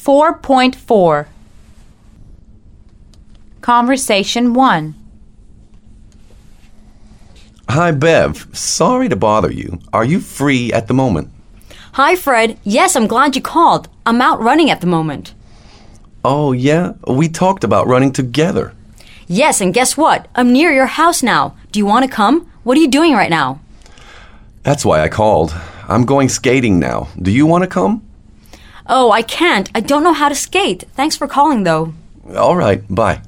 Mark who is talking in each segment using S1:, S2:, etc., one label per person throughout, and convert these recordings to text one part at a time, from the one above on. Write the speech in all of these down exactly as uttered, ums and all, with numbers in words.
S1: four point four. Conversation one.
S2: Hi, Bev. Sorry to bother you. Are you free at the moment?
S3: Hi, Fred. Yes, I'm glad you called. I'm out running at the moment.
S2: Oh, yeah? We talked about running together.
S3: Yes, and guess what? I'm near your house now. Do you want to come? What are you doing right now?
S2: That's why I called. I'm going skating now. Do you want to come?
S3: Oh, I can't. I don't know how to skate. Thanks for calling, though.
S2: All right, bye.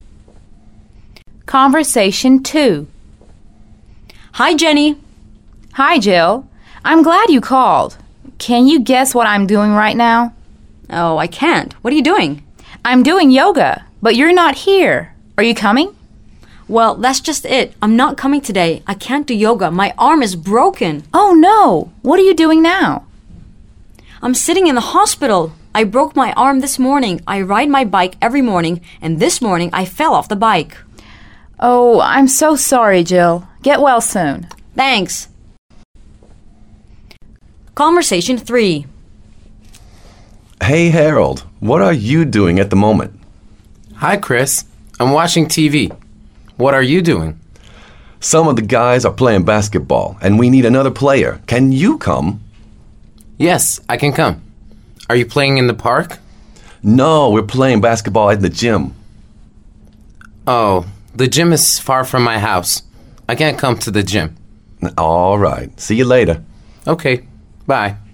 S1: Conversation two.
S3: Hi, Jenny.
S1: Hi, Jill. I'm glad you called. Can you guess what I'm doing right now?
S3: Oh, I can't. What are you doing?
S1: I'm doing yoga, but you're not here. Are you coming?
S3: Well, that's just it. I'm not coming today. I can't do yoga. My arm is broken.
S1: Oh, no. What are you doing now?
S3: I'm sitting in the hospital. I broke my arm this morning. I ride my bike every morning, and this morning I fell off the bike.
S1: Oh, I'm so sorry, Jill. Get well soon.
S3: Thanks. Conversation three.
S2: Hey, Harold. What are you doing at the moment?
S4: Hi, Chris. I'm watching T V. What are you doing?
S2: Some of the guys are playing basketball, and we need another player. Can you come?
S4: Yes, I can come. Are you playing in the park?
S2: No, we're playing basketball at the gym.
S4: Oh, the gym is far from my house. I can't come to the gym.
S2: All right. See you later.
S4: Okay, bye.